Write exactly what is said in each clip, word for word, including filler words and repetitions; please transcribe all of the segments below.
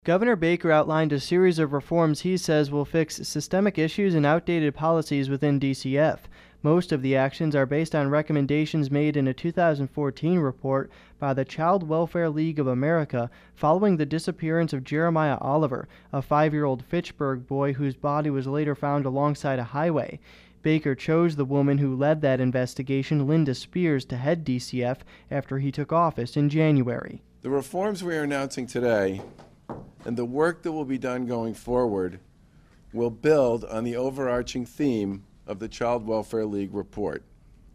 Governor Baker outlined a series of reforms he says will fix systemic issues and outdated policies within D C F. Most of the actions are based on recommendations made in a two thousand fourteen report by the Child Welfare League of America following the disappearance of Jeremiah Oliver, a five-year-old Fitchburg boy whose body was later found alongside a highway. Baker chose the woman who led that investigation, Linda Spears, to head D C F after he took office in January. The reforms we are announcing today and the work that will be done going forward will build on the overarching theme of the Child Welfare League report.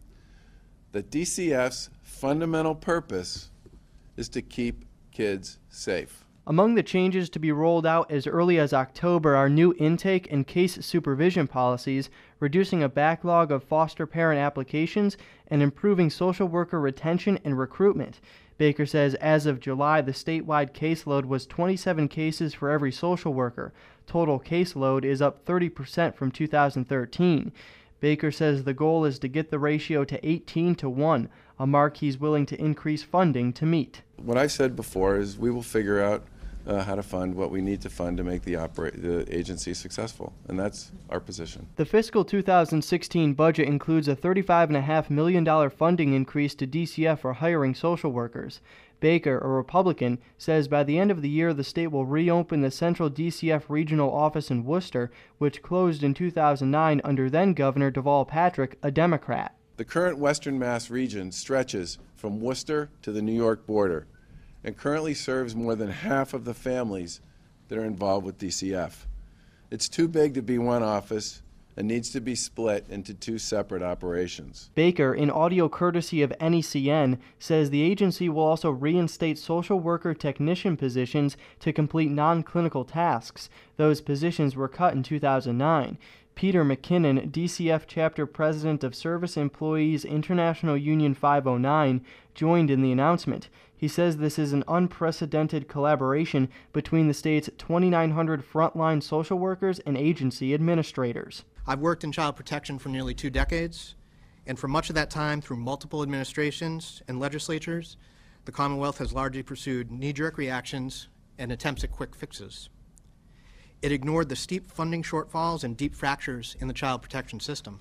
That D C F's fundamental purpose is to keep kids safe. Among the changes to be rolled out as early as October are new intake and case supervision policies, reducing a backlog of foster parent applications, and improving social worker retention and recruitment. Baker says as of July, the statewide caseload was twenty-seven cases for every social worker. Total caseload is up thirty percent from two thousand thirteen. Baker says the goal is to get the ratio to eighteen to one, a mark he's willing to increase funding to meet. What I've said before is we will figure out Uh, how to fund what we need to fund to make the, opera- the agency successful, and that's our position. The fiscal two thousand sixteen budget includes a thirty-five point five million dollars funding increase to D C F for hiring social workers. Baker, a Republican, says by the end of the year the state will reopen the central D C F regional office in Worcester, which closed in two thousand nine under then-Governor Deval Patrick, a Democrat. The current Western Mass region stretches from Worcester to the New York border and currently serves more than half of the families that are involved with D C F. It's too big to be one office and needs to be split into two separate operations. Baker, in audio courtesy of N E C N, says the agency will also reinstate social worker technician positions to complete non-clinical tasks. Those positions were cut in two thousand nine. Peter McKinnon, D C F Chapter President of Service Employees International Union five oh nine, joined in the announcement. He says this is an unprecedented collaboration between the state's twenty-nine hundred frontline social workers and agency administrators. I've worked in child protection for nearly two decades, and for much of that time, through multiple administrations and legislatures, the Commonwealth has largely pursued knee-jerk reactions and attempts at quick fixes. It ignored the steep funding shortfalls and deep fractures in the child protection system.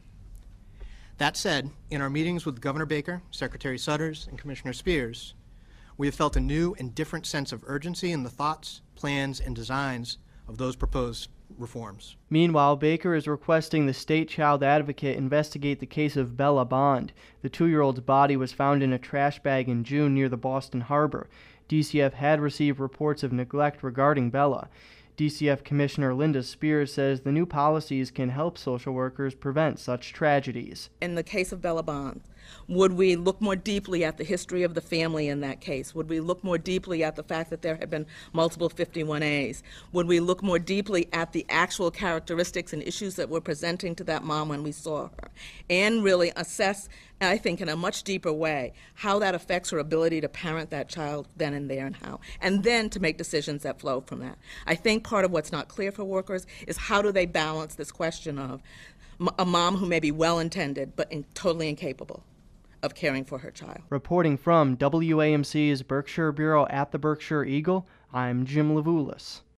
That said, in our meetings with Governor Baker, Secretary Sudders, and Commissioner Spears, we have felt a new and different sense of urgency in the thoughts, plans, and designs of those proposed reforms. Meanwhile, Baker is requesting the state child advocate investigate the case of Bella Bond. The two-year-old's body was found in a trash bag in June near the Boston Harbor. D C F had received reports of neglect regarding Bella. D C F Commissioner Linda Spears says the new policies can help social workers prevent such tragedies. In the case of Bella Bond, would we look more deeply at the history of the family in that case? Would we look more deeply at the fact that there had been multiple fifty-one A's? Would we look more deeply at the actual characteristics and issues that were presenting to that mom when we saw her? And really assess, I think, in a much deeper way, how that affects her ability to parent that child then and there and how. And then to make decisions that flow from that. I think part of what's not clear for workers is how do they balance this question of a mom who may be well-intended but in, totally incapable of caring for her child. Reporting from W A M C's Berkshire Bureau at the Berkshire Eagle, I'm Jim Levulis.